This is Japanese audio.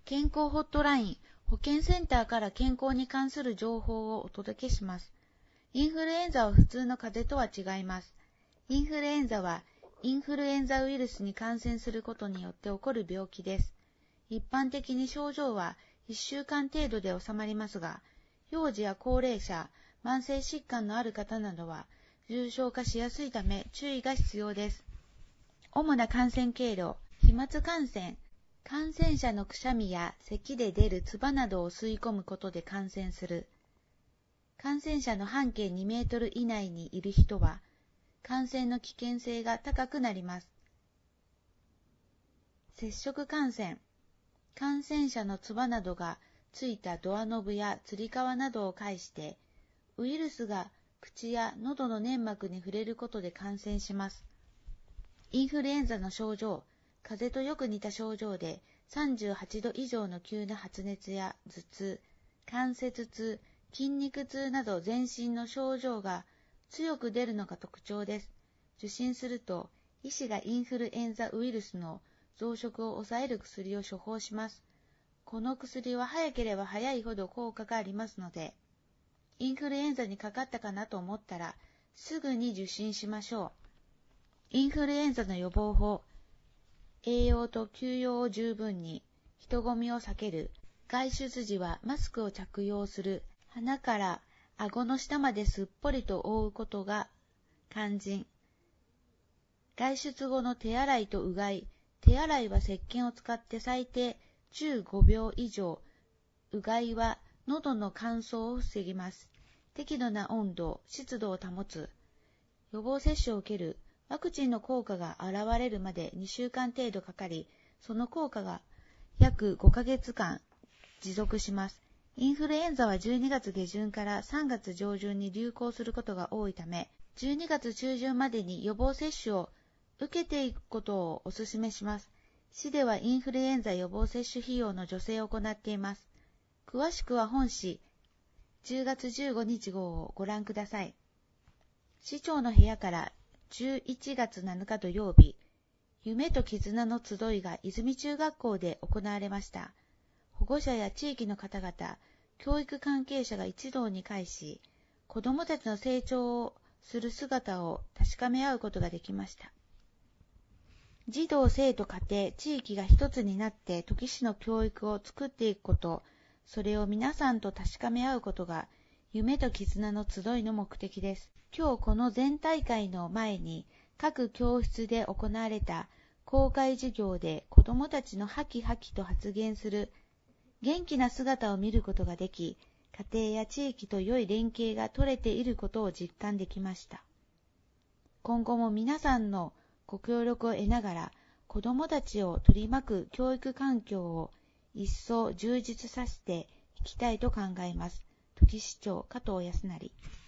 健康ホットライン、保健センターから健康に関する情報をお届けします。インフルエンザは普通の風邪とは違います。インフルエンザはインフルエンザウイルスに感染することによって起こる病気です。一般的に症状は1週間程度で収まりますが、幼児や高齢者、慢性疾患のある方などは重症化しやすいため注意が必要です。主な感染経路、飛沫感染。感染者のくしゃみや咳で出る唾などを吸い込むことで感染する。感染者の半径2メートル以内にいる人は、感染の危険性が高くなります。接触感染。感染者の唾などがついたドアノブやつり革などを介して、ウイルスが口や喉の粘膜に触れることで感染します。インフルエンザの症状。風邪とよく似た症状で38度以上の急な発熱や頭痛、関節痛、筋肉痛など全身の症状が強く出るのが特徴です。受診すると医師がインフルエンザウイルスの増殖を抑える薬を処方します。この薬は早ければ早いほど効果がありますので、インフルエンザにかかったかなと思ったらすぐに受診しましょう。インフルエンザの予防法。栄養と休養を十分に、人混みを避ける、外出時はマスクを着用する、鼻から顎の下まですっぽりと覆うことが肝心。外出後の手洗いとうがい、手洗いは石鹸を使って最低15秒以上、うがいは喉の乾燥を防ぎます。適度な温度、湿度を保つ。予防接種を受ける。ワクチンの効果が現れるまで2週間程度かかり、その効果が約5ヶ月間持続します。インフルエンザは12月下旬から3月上旬に流行することが多いため、12月中旬までに予防接種を受けていくことをお勧めします。市ではインフルエンザ予防接種費用の助成を行っています。詳しくは本誌10月15日号をご覧ください。市長の部屋から11月7日土曜日、夢と絆の集いが泉中学校で行われました。保護者や地域の方々、教育関係者が一堂に会し、子どもたちの成長をする姿を確かめ合うことができました。児童、生徒、家庭、地域が一つになって土岐市の教育を作っていくこと、それを皆さんと確かめ合うことが、夢と絆の集いの目的です。今日この全大会の前に各教室で行われた公開授業で子どもたちのハキハキと発言する元気な姿を見ることができ、家庭や地域と良い連携が取れていることを実感できました。今後も皆さんのご協力を得ながら子どもたちを取り巻く教育環境を一層充実させていきたいと考えます。土岐市長加藤康成。